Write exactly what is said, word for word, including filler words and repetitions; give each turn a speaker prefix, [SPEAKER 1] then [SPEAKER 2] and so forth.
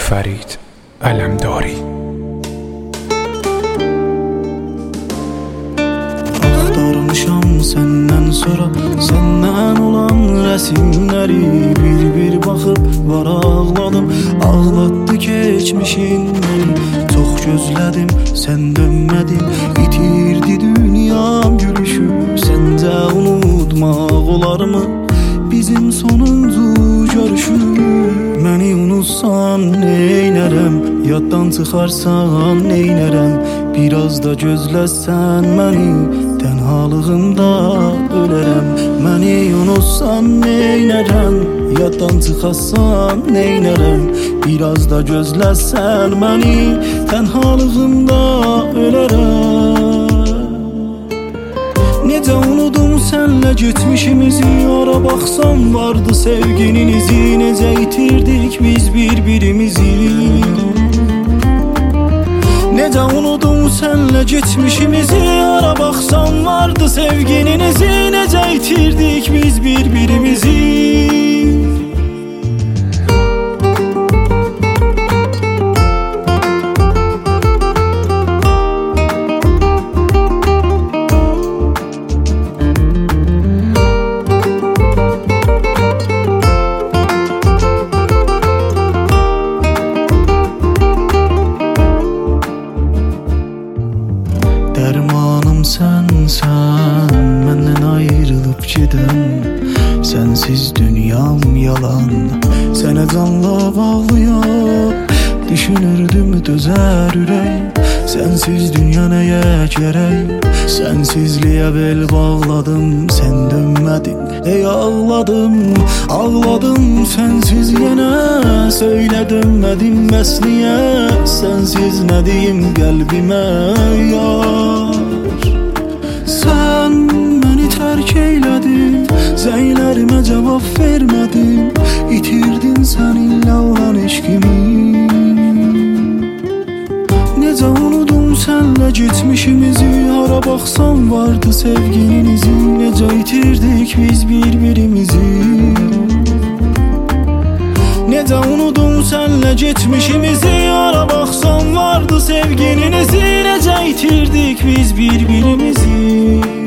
[SPEAKER 1] فرید علمداری.
[SPEAKER 2] Axtarmışam səndən sonra səndən olan rəsimləri bir-bir baxıb var ağladım. Ağlatdı keçmişin məni, çox gözlədim, sən dönmədin. İtirdi dünyam gülüşü, səncə unutmaq olarmı bizim sonuncu görüşü? Məni unutsan neynərəm, yaddan çıxarsan neynərəm? Biraz da gözləsən məni, tənhalığımda ölərəm. Məni unutsan neynərəm, yaddan çıxarsan neynərəm? Biraz da gözləsən məni, tənhalığımda ölərəm. Necə unudum sənlə getmişimizi, ara baxsam vardı sevginin izi. Necə itirdik biz bir-birimizi, necə unudum sənlə getmişimizi, ara baxsam vardı sevginin izi. Necə itirdik biz bir-birimizi. Dərmanım sənsən, məndən ayrılıb gedən. Sənsiz dünyam yalan, sənə canla bağlıyam. Düşünürdüm dözər ürək, sənsiz dünya nəyə gərək? Sənsizliyə bel bağladım, sən dönmədin, ey ağladım. Ağladım sənsiz yenə, söylə dönmədim bəs niyə? Sənsiz nə deyim qəlbimə yar? Sən məni tərk eylədin, zənglərimə cavab vermədin. İtirdin sən illə olan eşqimi. Necə unudum sənlə getmişimizi, ara baxsam vardı sevginin izi. Necə itirdik biz bir-birimizi. Necə unudum sənlə getmişimizi, ara baxsam vardı sevginin izi. Necə itirdik biz bir-birimizi.